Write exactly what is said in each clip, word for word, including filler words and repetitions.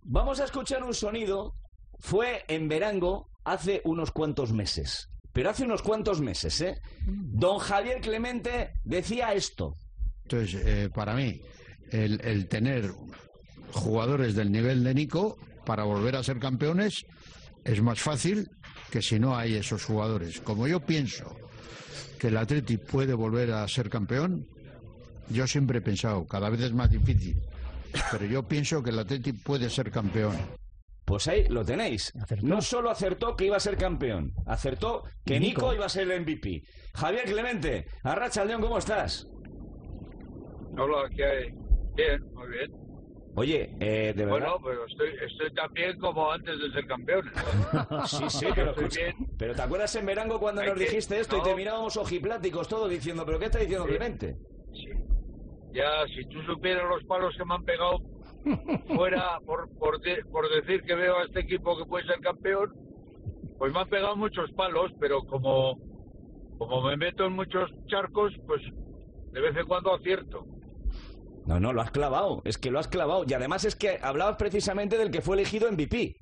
Vamos a escuchar un sonido. Fue en Verango hace unos cuantos meses. Pero hace unos cuantos meses, ¿eh? Don Javier Clemente decía esto. Entonces, eh, para mí, el, el tener jugadores del nivel de Nico para volver a ser campeones es más fácil que si no hay esos jugadores. Como yo pienso que el Atleti puede volver a ser campeón, yo siempre he pensado, cada vez es más difícil, pero yo pienso que el Atleti puede ser campeón. Pues ahí lo tenéis. Acertó. No solo acertó que iba a ser campeón, acertó que Nico, Nico iba a ser el M V P. Javier Clemente, Arratsaldeon, ¿cómo estás? Hola, ¿qué hay? Bien, muy bien. Oye, eh, de verdad... Bueno, pero estoy, estoy tan bien como antes de ser campeón. Sí, sí, pero, Estoy escucha, bien. pero ¿te acuerdas en Verango cuando Hay nos que- dijiste esto no. y te mirábamos ojipláticos todos diciendo, ¿pero qué está diciendo Sí. Clemente? Sí. Ya, si tú supieras los palos que me han pegado fuera por, por, de- por decir que veo a este equipo que puede ser campeón, pues me han pegado muchos palos, pero como, como me meto en muchos charcos, pues de vez en cuando acierto. No, no, lo has clavado, es que lo has clavado. Y además es que hablabas precisamente del que fue elegido M V P.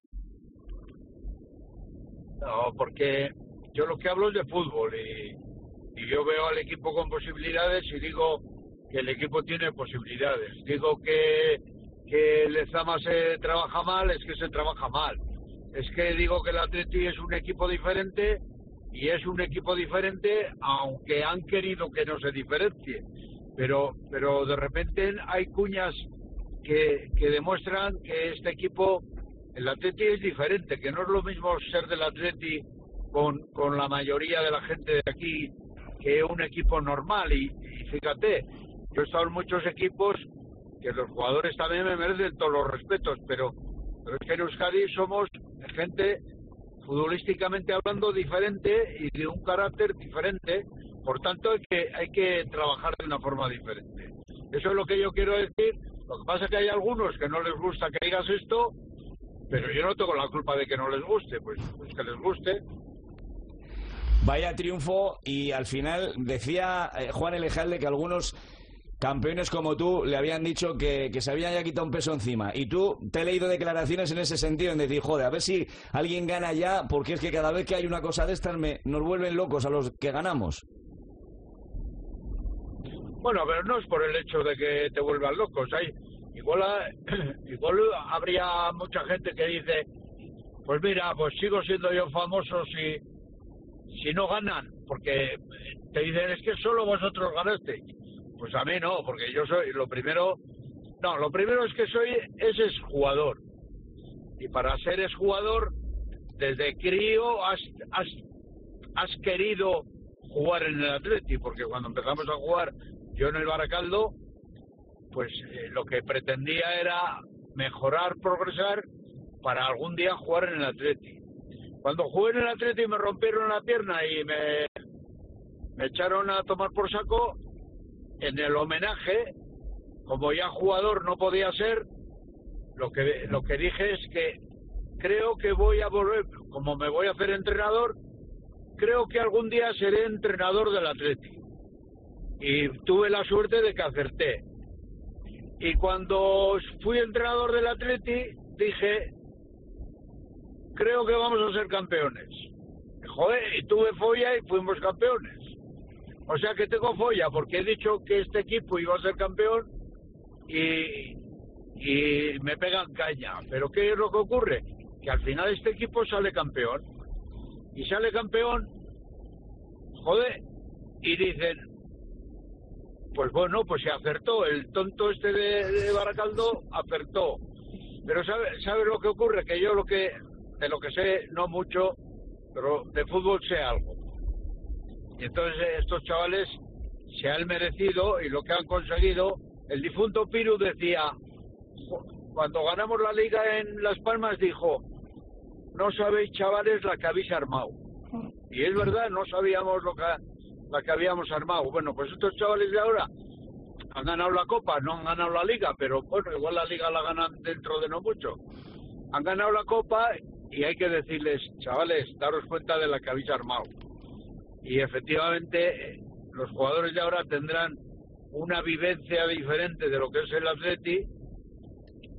No, porque yo lo que hablo es de fútbol y, y yo veo al equipo con posibilidades y digo que el equipo tiene posibilidades. Digo que, que Lezama se trabaja mal, es que se trabaja mal. Es que digo que el Atleti es un equipo diferente y es un equipo diferente aunque han querido que no se diferencie. Pero, pero de repente hay cuñas que, que demuestran que este equipo, el Atleti es diferente, que no es lo mismo ser del Atleti con, con la mayoría de la gente de aquí que un equipo normal. Y, y fíjate, yo he estado en muchos equipos que los jugadores también me merecen todos los respetos, pero, pero es que en Euskadi somos gente futbolísticamente hablando diferente y de un carácter diferente. Por tanto, hay que, hay que trabajar de una forma diferente. Eso es lo que yo quiero decir. Lo que pasa es que hay algunos que no les gusta que digas esto, pero yo no tengo la culpa de que no les guste, pues, pues que les guste. Vaya triunfo, y al final decía eh, Juan Elejalde que algunos campeones como tú le habían dicho que, que se habían ya quitado un peso encima. Y tú te he leído declaraciones en ese sentido, en decir, joder, a ver si alguien gana ya, porque es que cada vez que hay una cosa de estas me, nos vuelven locos a los que ganamos. Bueno, pero no es por el hecho de que te vuelvan locos. Hay, igual, igual habría mucha gente que dice, pues mira, pues sigo siendo yo famoso si, si no ganan, porque te dicen, es que solo vosotros ganaste. Pues a mí no, porque yo soy, lo primero, no, lo primero es que soy ese es jugador. Y para ser es jugador, desde crío has, has, has querido jugar en el Atleti, porque cuando empezamos a jugar yo en el Baracaldo, pues eh, lo que pretendía era mejorar, progresar, para algún día jugar en el Atleti. Cuando jugué en el Atleti me rompieron la pierna y me, me echaron a tomar por saco. En el homenaje, como ya jugador no podía ser, lo que lo que dije es que creo que voy a volver, como me voy a hacer entrenador, creo que algún día seré entrenador del Atleti. Y tuve la suerte de que acerté. Y cuando fui entrenador del Atleti, dije, creo que vamos a ser campeones. Joder, y tuve folla y fuimos campeones. O sea que tengo folla, porque he dicho que este equipo iba a ser campeón y, y me pegan caña. Pero ¿qué es lo que ocurre? Que al final este equipo sale campeón. Y sale campeón, joder, y dicen, pues bueno, pues se acertó. El tonto este de, de Baracaldo acertó. Pero ¿sabes sabe lo que ocurre? Que yo lo que, de lo que sé, no mucho, pero de fútbol sé algo. Y entonces estos chavales se han merecido y lo que han conseguido. El difunto Piru decía, cuando ganamos la liga en Las Palmas, dijo, no sabéis, chavales, la que habéis armado. Y es verdad, no sabíamos lo que, la que habíamos armado. Bueno, pues estos chavales de ahora han ganado la Copa, no han ganado la liga, pero bueno, igual la liga la ganan dentro de no mucho. Han ganado la Copa y hay que decirles, chavales, daros cuenta de la que habéis armado. Y efectivamente los jugadores de ahora tendrán una vivencia diferente de lo que es el Atleti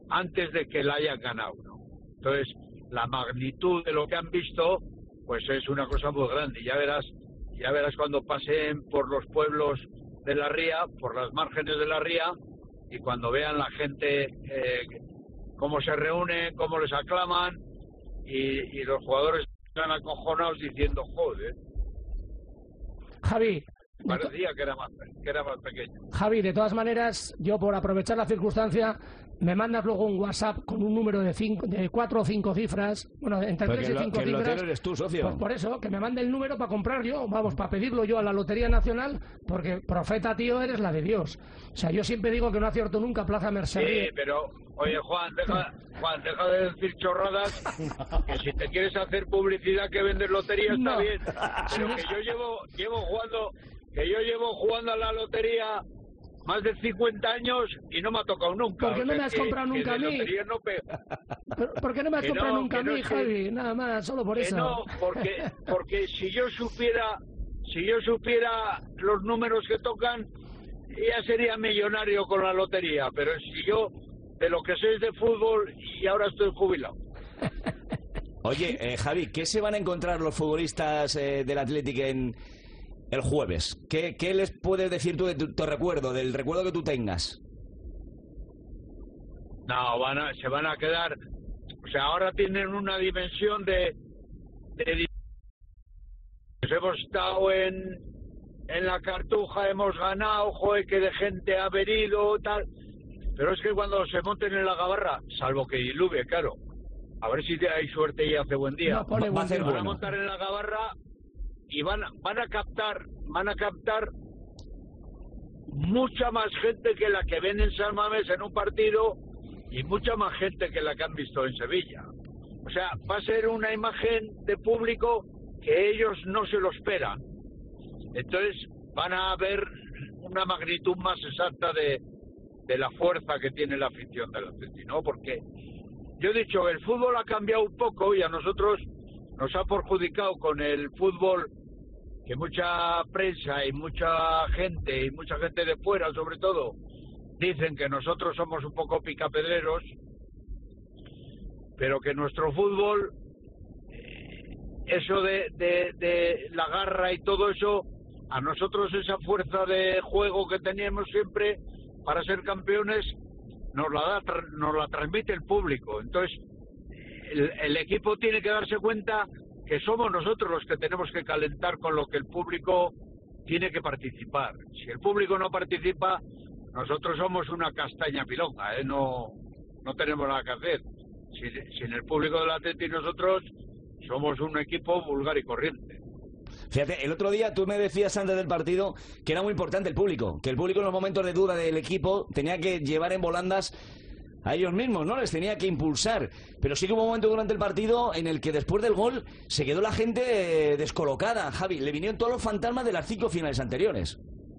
antes de que la hayan ganado, ¿no? Entonces, la magnitud de lo que han visto, pues es una cosa muy grande. Ya verás, ya verás cuando pasen por los pueblos de la ría, por las márgenes de la ría, y cuando vean la gente eh, cómo se reúnen, cómo les aclaman, y, y los jugadores están acojonados diciendo, joder. Javi. Parecía que era, más, que era más pequeño. Javi, de todas maneras, yo por aprovechar la circunstancia, me mandas luego un WhatsApp con un número de, cinco, de cuatro o cinco cifras, bueno, entre Porque tres y lo, cinco que cifras. El eres tú, socio. Pues por eso, que me mande el número para comprar yo, vamos, para pedirlo yo a la Lotería Nacional, porque profeta, tío, eres la de Dios. O sea, yo siempre digo que no acierto nunca Plaza Merced. Sí, pero, oye, Juan, deja, Juan, deja de decir chorradas, que si te quieres hacer publicidad que vendes lotería está no. bien, pero que yo llevo, llevo jugando... que yo llevo jugando a la lotería más de cincuenta años y no me ha tocado nunca. ¿Por qué o no sea, me has que, comprado que nunca a mí? No pe... ¿Por qué no me has que comprado no, nunca a no, mí, que... Javi? Nada más, solo por que eso. No, porque, porque si yo supiera, si yo supiera los números que tocan, ya sería millonario con la lotería. Pero si yo, de lo que sé es de fútbol y ahora estoy jubilado. Oye, eh, Javi, ¿qué se van a encontrar los futbolistas eh, del Athletic en el jueves? ¿Qué, qué les puedes decir tú de tu, tu recuerdo, del recuerdo que tú tengas? No, van a, se van a quedar... O sea, ahora tienen una dimensión de... de hemos estado en, en la Cartuja, hemos ganado, joder, que de gente ha venido, tal... Pero es que cuando se monten en la Gabarra, salvo que diluvie, claro, a ver si hay suerte y hace buen día, no, pone buen va a hacer día. van bueno. a montar en la Gabarra y van, van a captar, van a captar mucha más gente que la que ven en San Mamés en un partido y mucha más gente que la que han visto en Sevilla. O sea, va a ser una imagen de público que ellos no se lo esperan. Entonces van a ver una magnitud más exacta de, de la fuerza que tiene la afición del Atleti, ¿no? Porque yo he dicho, el fútbol ha cambiado un poco y a nosotros nos ha perjudicado con el fútbol, que mucha prensa y mucha gente, y mucha gente de fuera sobre todo, dicen que nosotros somos un poco picapedreros, pero que nuestro fútbol, eh, eso de, de, de la garra y todo eso, a nosotros esa fuerza de juego que teníamos siempre para ser campeones, nos la da, nos la transmite el público. Entonces, el, el equipo tiene que darse cuenta que somos nosotros los que tenemos que calentar con lo que el público tiene que participar. Si el público no participa, nosotros somos una castaña pilonga, ¿eh? no, no tenemos nada que hacer. Sin, sin el público del Atleti nosotros somos un equipo vulgar y corriente. Fíjate, el otro día tú me decías antes del partido que era muy importante el público, que el público en los momentos de duda del equipo tenía que llevar en volandas a ellos mismos, ¿no? Les tenía que impulsar. Pero sí que hubo un momento durante el partido en el que después del gol se quedó la gente eh, descolocada, Javi. Le vinieron todos los fantasmas de las cinco finales anteriores.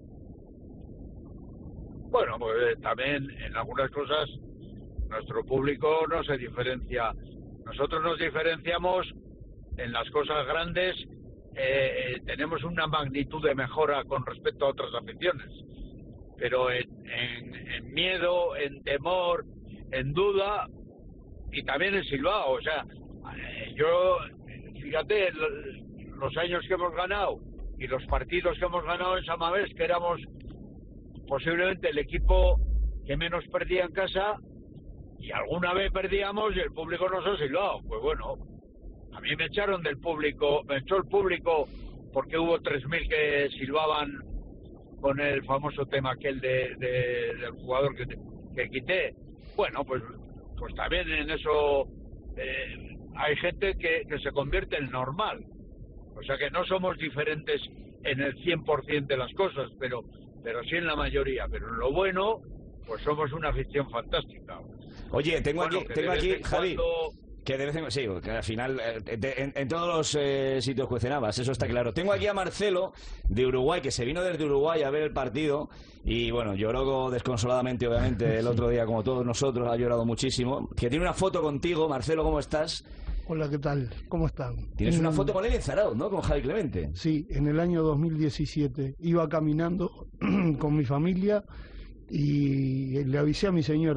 Bueno, pues eh, también en algunas cosas nuestro público no se diferencia. Nosotros nos diferenciamos en las cosas grandes. Eh, tenemos una magnitud de mejora con respecto a otras aficiones, pero en, en, en miedo, en temor, en duda y también en silbao. O sea, eh, yo, fíjate, los años que hemos ganado y los partidos que hemos ganado en San Mamés, que éramos posiblemente el equipo que menos perdía en casa, y alguna vez perdíamos y el público nos ha silbado. Pues bueno, a mí me echaron del público, me echó el público porque hubo tres mil que silbaban con el famoso tema aquel de, de, del jugador que, que quité. Bueno, pues pues también en eso eh, hay gente que, que se convierte en normal. O sea que no somos diferentes en el cien por ciento de las cosas, pero, pero sí en la mayoría. Pero en lo bueno, pues somos una afición fantástica. Oye, tengo bueno, aquí, tengo aquí Javi... Cuando... Que de vez en, sí, que al final, eh, de, en, en todos los eh, sitios cuecenabas, eso está claro. Tengo aquí a Marcelo, de Uruguay, que se vino desde Uruguay a ver el partido, y bueno, lloró desconsoladamente, obviamente, el otro día, como todos nosotros, ha llorado muchísimo. Que tiene una foto contigo, Marcelo, ¿cómo estás? Hola, ¿qué tal? ¿Cómo están? Tienes en una el... foto con él en Zarauz, ¿no? Con Javi Clemente. Sí, en el año dos mil diecisiete. Iba caminando con mi familia y le avisé a mi señora,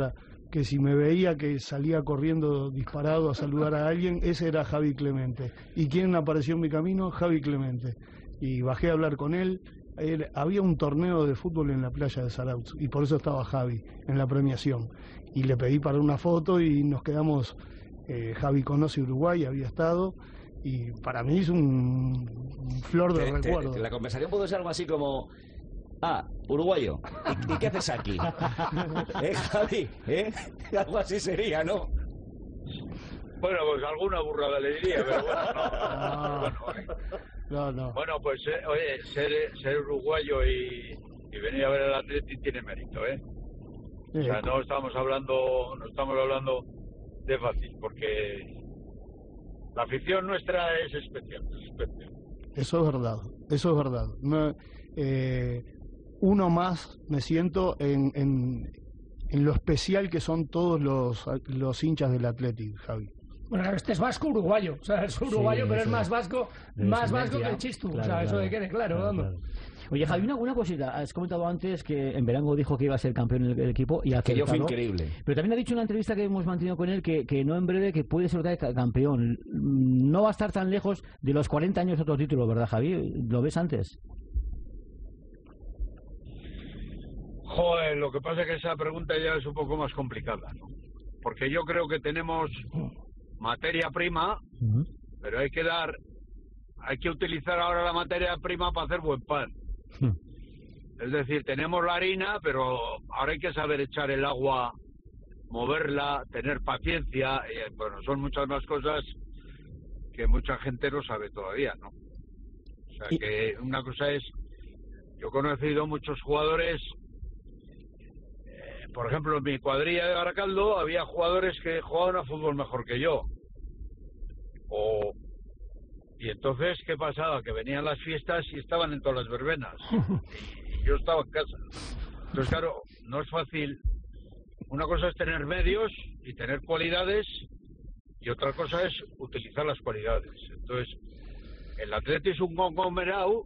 que si me veía que salía corriendo disparado a saludar a alguien, ese era Javi Clemente. ¿Y quién apareció en mi camino? Javi Clemente. Y bajé a hablar con él. Él, había un torneo de fútbol en la playa de Zarauz y por eso estaba Javi en la premiación. Y le pedí para una foto y nos quedamos, eh, Javi conoce Uruguay, había estado, y para mí es un, un flor de te, recuerdo. Te, la conversación puede ser algo así como: ah, uruguayo, ¿y, y qué haces aquí? ¿Eh, Javi? ¿Eh? Algo así sería, ¿no? Bueno, pues alguna burrada le diría, pero bueno, no. Ah, bueno, eh. no, no. Bueno, pues, eh, oye, ser, ser uruguayo y, y venir a ver el Atleti tiene mérito, ¿eh? O sea, no estamos hablando, no estamos hablando de fácil, porque la afición nuestra es especial, es especial. Eso es verdad, eso es verdad. No, eh, uno más me siento en, en, en lo especial que son todos los, los hinchas del Athletic, Javi. Bueno, este es vasco uruguayo, o sea, es uruguayo, sí, pero es más vasco, más vasco que el Chistu, claro, o sea, claro, eso de quede claro, claro, claro. Oye, Javi, una, una cosita, has comentado antes que en verano dijo que iba a ser campeón del el equipo y ha que yo fue increíble. Pero también ha dicho en una entrevista que hemos mantenido con él que, que no en breve, que puede ser otra vez campeón. No va a estar tan lejos de los cuarenta años otro título, ¿verdad, Javi? ¿Lo ves antes? Joder, lo que pasa es que esa pregunta ya es un poco más complicada, ¿no? Porque yo creo que tenemos materia prima, uh-huh. pero hay que dar, hay que utilizar ahora la materia prima para hacer buen pan. Uh-huh. Es decir, tenemos la harina, pero ahora hay que saber echar el agua, moverla, tener paciencia, y, bueno, son muchas más cosas que mucha gente no sabe todavía, ¿no? O sea, que una cosa es, yo he conocido muchos jugadores. Por ejemplo, en mi cuadrilla de Baracaldo había jugadores que jugaban a fútbol mejor que yo. O y entonces, ¿qué pasaba? Que venían las fiestas y estaban en todas las verbenas. Y, y yo estaba en casa. Entonces, claro, no es fácil. Una cosa es tener medios y tener cualidades, y otra cosa es utilizar las cualidades. Entonces, el Atleti es un conglomerado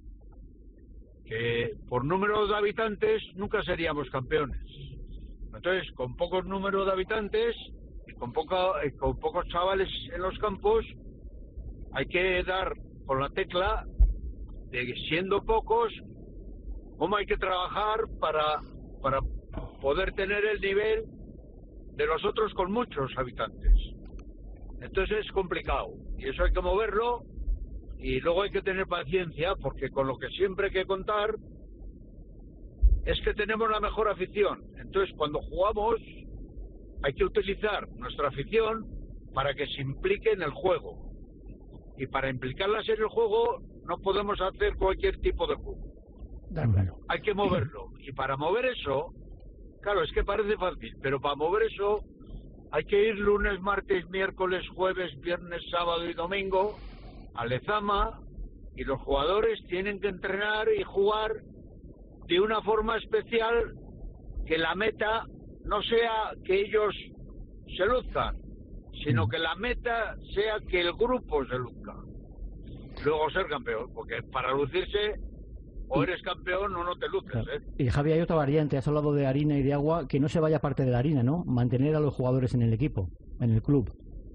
que por número de habitantes nunca seríamos campeones. Entonces, con pocos números de habitantes y con, poca, con pocos chavales en los campos, hay que dar con la tecla de, siendo pocos, cómo hay que trabajar para, para poder tener el nivel de los otros con muchos habitantes. Entonces es complicado y eso hay que moverlo. Y luego hay que tener paciencia, porque con lo que siempre hay que contar es que tenemos la mejor afición. Entonces, cuando jugamos, hay que utilizar nuestra afición para que se implique en el juego. Y para implicarlas en el juego, no podemos hacer cualquier tipo de juego. Claro. Hay que moverlo. Y para mover eso, claro, es que parece fácil, pero para mover eso hay que ir lunes, martes, miércoles, jueves, viernes, sábado y domingo a Lezama, y los jugadores tienen que entrenar y jugar de una forma especial, que la meta no sea que ellos se luzcan, sino que la meta sea que el grupo se luzca, luego ser campeón, porque para lucirse o eres campeón o no te luces, ¿eh? Y Javi, hay otra variante, has hablado de harina y de agua, que no se vaya parte de la harina, ¿no? Mantener a los jugadores en el equipo, en el club.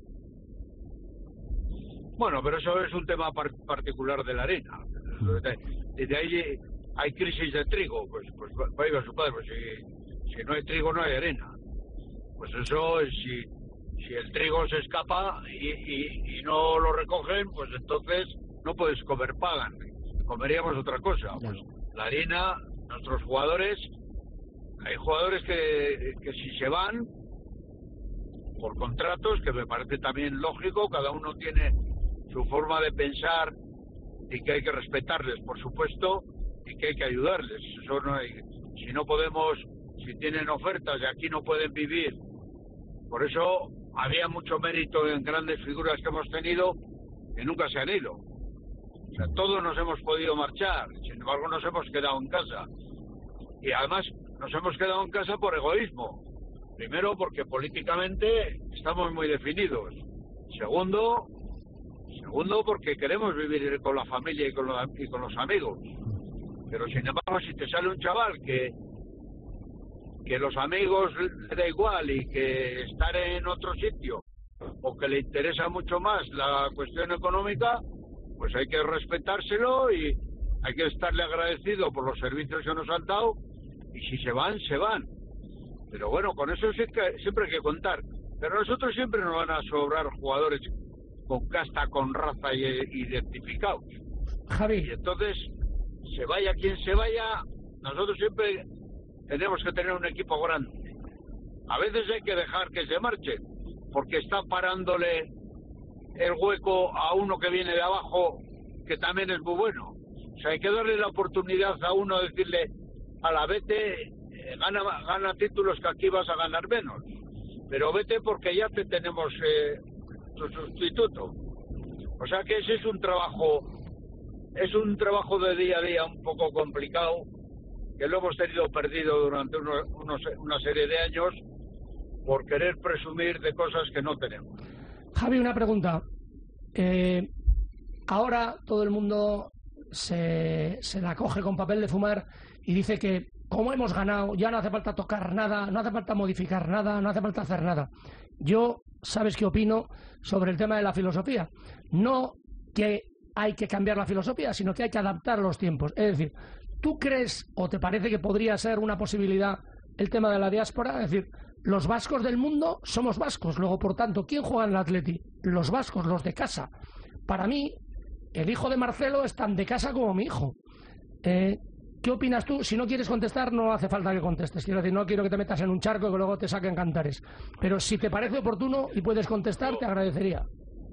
Bueno, pero eso es un tema par particular de la harina. Desde ahí hay crisis de trigo, pues, pues vaya su padre, pues si, si no hay trigo no hay harina. Pues eso, si, si el trigo se escapa y, y, y no lo recogen, pues entonces no puedes comer pagan, comeríamos otra cosa. Pues la harina, nuestros jugadores, hay jugadores que, que si se van por contratos, que me parece también lógico, cada uno tiene su forma de pensar y que hay que respetarles, por supuesto, y que hay que ayudarles. Eso no hay, si no podemos, si tienen ofertas y aquí no pueden vivir. Por eso había mucho mérito en grandes figuras que hemos tenido que nunca se han ido. O sea, todos nos hemos podido marchar, sin embargo nos hemos quedado en casa. Y además nos hemos quedado en casa por egoísmo. Primero, porque políticamente estamos muy definidos. Segundo, Segundo, porque queremos vivir con la familia y con, los, y con los amigos. Pero sin embargo, si te sale un chaval que que los amigos le da igual y que estar en otro sitio o que le interesa mucho más la cuestión económica, pues hay que respetárselo y hay que estarle agradecido por los servicios que nos han dado, y si se van, se van. Pero bueno, con eso sí que, siempre hay que contar. Pero a nosotros siempre nos van a sobrar jugadores con casta, con raza y identificados. Javi. Y entonces, se vaya quien se vaya, nosotros siempre tenemos que tener un equipo grande. A veces hay que dejar que se marche, porque está parándole el hueco a uno que viene de abajo, que también es muy bueno. O sea, hay que darle la oportunidad a uno, decirle, a la vete, eh, gana, gana títulos que aquí vas a ganar menos. Pero vete porque ya te tenemos eh, tu sustituto. O sea que ese es un trabajo, es un trabajo de día a día un poco complicado, que lo hemos tenido perdido durante uno, unos, una serie de años por querer presumir de cosas que no tenemos. Javi, una pregunta. Eh, ahora todo el mundo se, se la coge con papel de fumar y dice que como hemos ganado, ya no hace falta tocar nada, no hace falta modificar nada, no hace falta hacer nada. Yo, ¿sabes qué opino sobre el tema de la filosofía? No que hay que cambiar la filosofía, sino que hay que adaptar los tiempos. Es decir, ¿tú crees o te parece que podría ser una posibilidad el tema de la diáspora? Es decir, los vascos del mundo somos vascos, luego, por tanto, ¿quién juega en el Atleti? Los vascos, los de casa. Para mí, el hijo de Marcelo es tan de casa como mi hijo. Eh, ¿Qué opinas tú? Si no quieres contestar, no hace falta que contestes. Quiero decir, no quiero que te metas en un charco y que luego te saquen cantares. Pero si te parece oportuno y puedes contestar, te agradecería.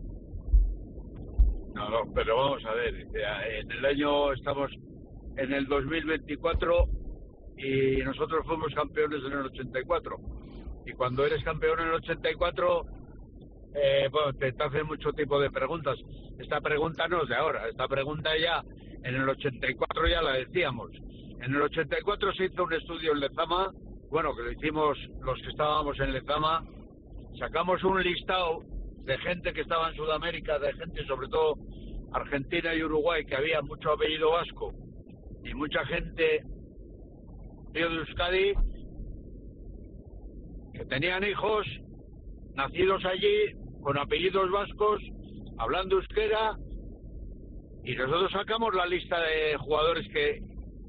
No, no, pero vamos a ver. En el año, estamos en el dos mil veinticuatro y nosotros fuimos campeones en el ochenta y cuatro. Y cuando eres campeón en el ochenta y cuatro, eh, bueno, te, te hacen mucho tipo de preguntas. Esta pregunta no es de ahora, esta pregunta ya en el ochenta y cuatro ya la decíamos. En el ochenta y cuatro se hizo un estudio en Lezama, bueno, que lo hicimos los que estábamos en Lezama, sacamos un listado de gente que estaba en Sudamérica, de gente sobre todo Argentina y Uruguay, que había mucho apellido vasco y mucha gente de Euskadi que tenían hijos nacidos allí con apellidos vascos, hablando euskera, y nosotros sacamos la lista de jugadores que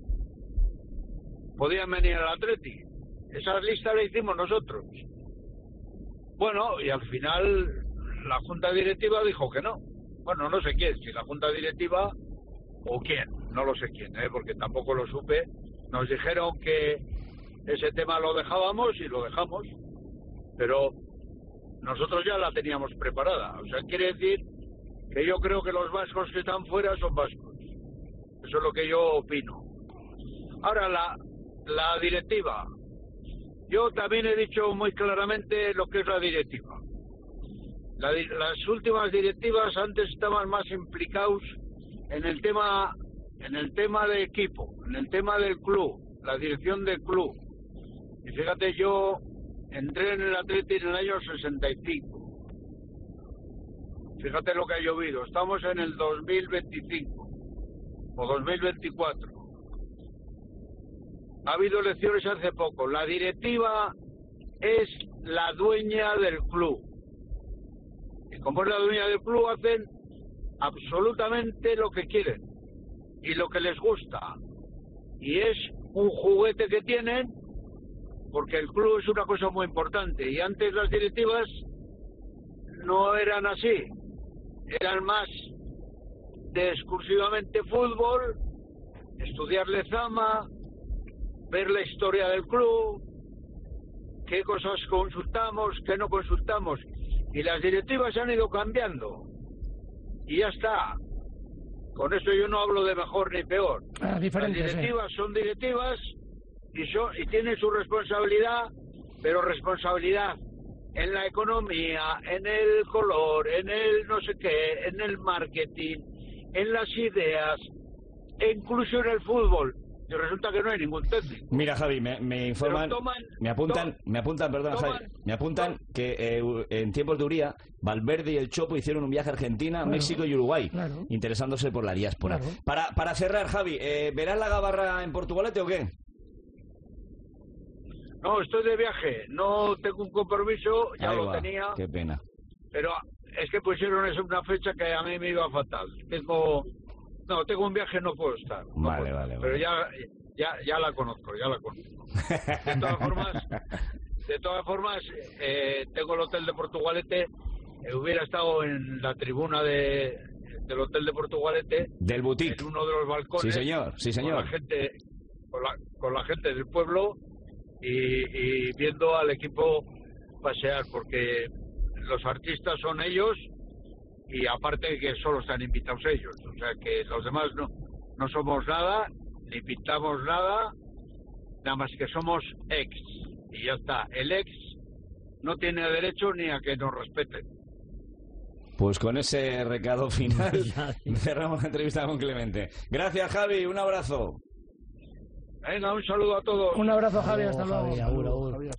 podían venir al Atleti. Esa lista la hicimos nosotros. Bueno, y al final la junta directiva dijo que no. Bueno, no sé quién, si la junta directiva o quién, no lo sé quién, ¿eh? Porque tampoco lo supe. Nos dijeron que ese tema lo dejábamos y lo dejamos, pero nosotros ya la teníamos preparada. O sea, quiere decir que yo creo que los vascos que están fuera son vascos. Eso es lo que yo opino. Ahora, la, la directiva. Yo también he dicho muy claramente lo que es la directiva. La, las últimas directivas antes estaban más implicados en el tema, en el tema de equipo, en el tema del club, la dirección del club. Y fíjate, yo entré en el Atleti en el año sesenta y cinco. Fíjate lo que ha llovido. Estamos en el dos mil veinticinco o dos mil veinticuatro. Ha habido elecciones hace poco. La directiva es la dueña del club. Y como es la dueña del club, hacen absolutamente lo que quieren y lo que les gusta. Y es un juguete que tienen, porque el club es una cosa muy importante. Y antes las directivas no eran así. Eran más de exclusivamente fútbol, estudiar Lezama, ver la historia del club, qué cosas consultamos, qué no consultamos. Y las directivas han ido cambiando. Y ya está. Con eso yo no hablo de mejor ni peor. Ah, las directivas sí. Son directivas y, son, y tienen su responsabilidad, pero responsabilidad en la economía, en el color, en el no sé qué, en el marketing, en las ideas, e incluso en el fútbol. Y resulta que no hay ningún técnico. Mira, Javi, me, me informan, toman, me apuntan, toman, me apuntan, perdona, toman, Javi, me apuntan toman. que eh, en tiempos de Uría, Valverde y el Chopo hicieron un viaje a Argentina, claro, México y Uruguay, claro, interesándose por la diáspora. Claro. Para, para cerrar, Javi, eh, ¿verás la Gabarra en Portugalete o qué? No, estoy de viaje, no tengo un compromiso, ya Ahí lo va, tenía, qué pena. pero es que pusieron eso una fecha que a mí me iba fatal. Tengo, no, tengo un viaje, no puedo estar. no Vale, puedo vale, estar, Pero vale. ya, ya, ya la conozco, ya la conozco. De todas formas, de todas formas, eh, tengo el hotel de Portugalete. Eh, hubiera estado en la tribuna de, del hotel de Portugalete, Del boutique. en uno de los balcones. Sí, señor, sí, señor. Con la gente, con la, con la gente del pueblo y, y viendo al equipo pasear, porque los artistas son ellos y aparte que solo están invitados ellos, o sea que los demás no, no somos nada, ni pintamos nada, nada más que somos ex y ya está. El ex no tiene derecho ni a que nos respeten. Pues con ese recado final cerramos la entrevista con Clemente. Gracias, Javi, un abrazo. Venga, un saludo a todos. Un abrazo, Javi, hasta luego. Javi, agur, agur.